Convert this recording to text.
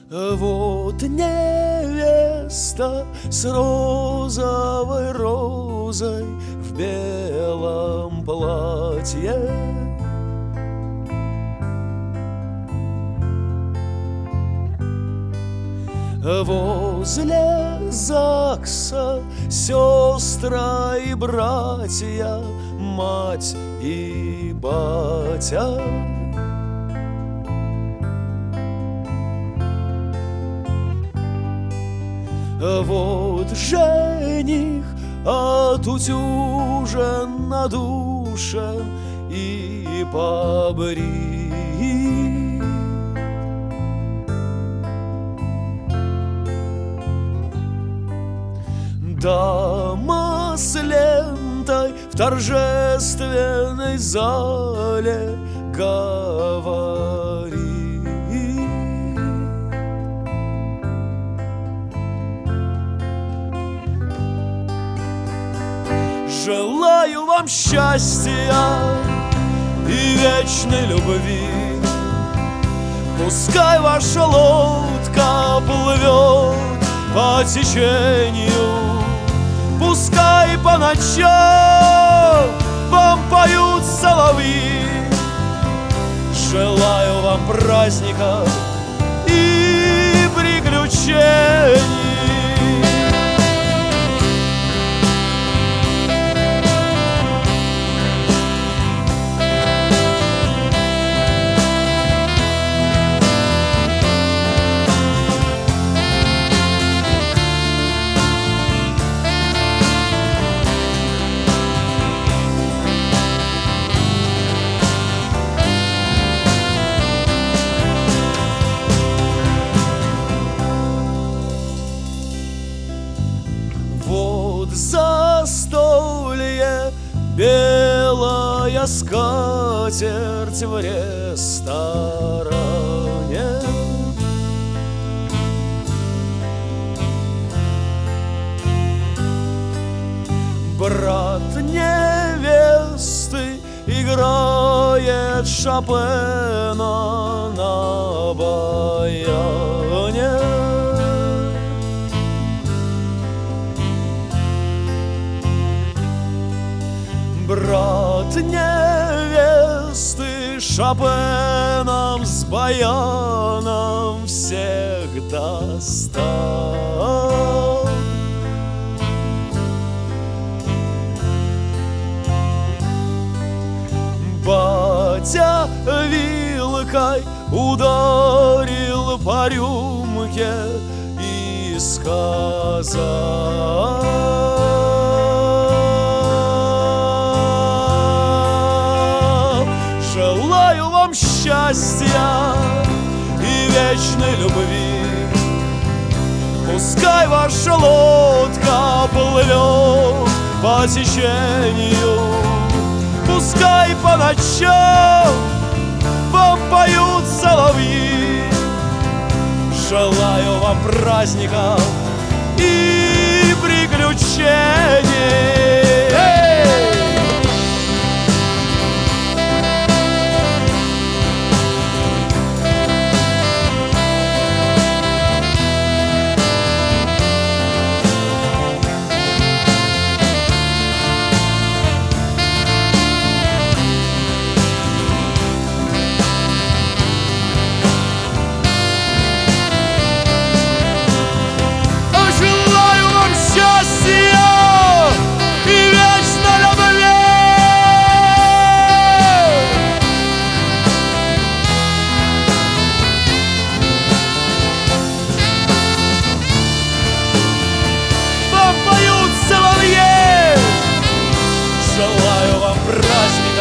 Вот невеста с розовой розой в белом платье. Возле ЗАГСа сестры и братья, мать и батя. Вот жених отутюжен, надушен и побрит. Дама с лентой в торжественной зале говорит: желаю вам счастья и вечной любви. Пускай ваша лодка плывет по течению, пускай по ночам вам поют соловьи. Желаю вам праздников и приключений. Вот застолье, белая скатерть в ресторане. Брат невесты играет Шопена на баяне. Брат невесты Шопеном с баяном всех достал. Батя вилкой ударил по рюмке и сказал: желаю вам счастья и вечной любви. Пускай ваша лодка плывет по течению, пускай по ночам вам поют соловьи. Желаю вам праздников и приключений. Желаю вам праздника